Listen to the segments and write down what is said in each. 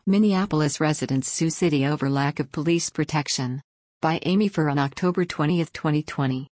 Minneapolis residents sue city over lack of police protection. By Amy Furr on October 20, 2020.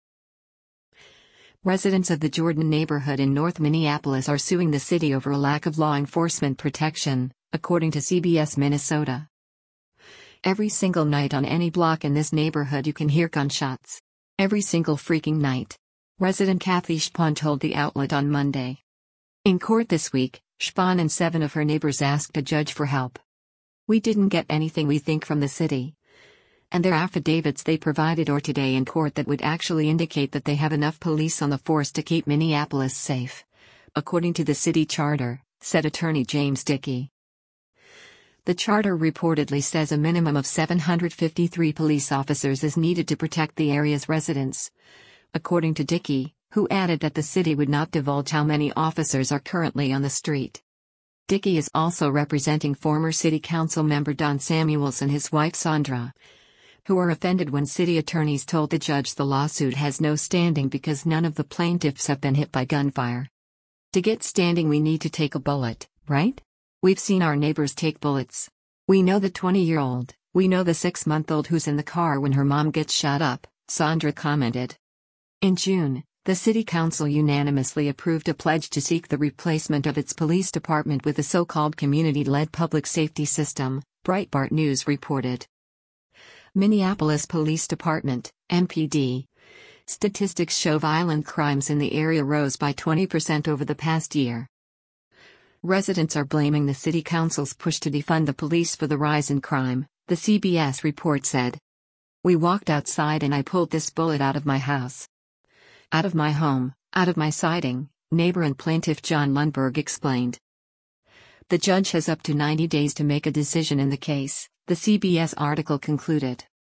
Residents of the Jordan neighborhood in North Minneapolis are suing the city over a lack of law enforcement protection, according to CBS Minnesota. Every single night on any block in this neighborhood you can hear gunshots. Every single freaking night. Resident Kathy Spahn told the outlet on Monday. In court this week, Spahn and 7 of her neighbors asked a judge for help. "We didn't get anything we think from the city. And their affidavits they provided or today in court that would actually indicate that they have enough police on the force to keep Minneapolis safe," according to the city charter, said attorney James Dickey. The charter reportedly says a minimum of 753 police officers is needed to protect the area's residents, according to Dickey, who added that the city would not divulge how many officers are currently on the street. Dickey is also representing former city council member Don Samuels and his wife Sandra, who are offended when city attorneys told the judge the lawsuit has no standing because none of the plaintiffs have been hit by gunfire. "To get standing we need to take a bullet, right? We've seen our neighbors take bullets. We know the 20-year-old, we know the 6-month-old who's in the car when her mom gets shot up," Sandra commented. In June, the city council unanimously approved a pledge to seek the replacement of its police department with a so-called community-led public safety system, Breitbart News reported. Minneapolis Police Department, MPD. Statistics show violent crimes in the area rose by 20% over the past year. Residents are blaming the city council's push to defund the police for the rise in crime, the CBS report said. "We walked outside and I pulled this bullet out of my house. Out of my home, out of my siding," neighbor and plaintiff John Lundberg explained. The judge has up to 90 days to make a decision in the case, the CBS article concluded.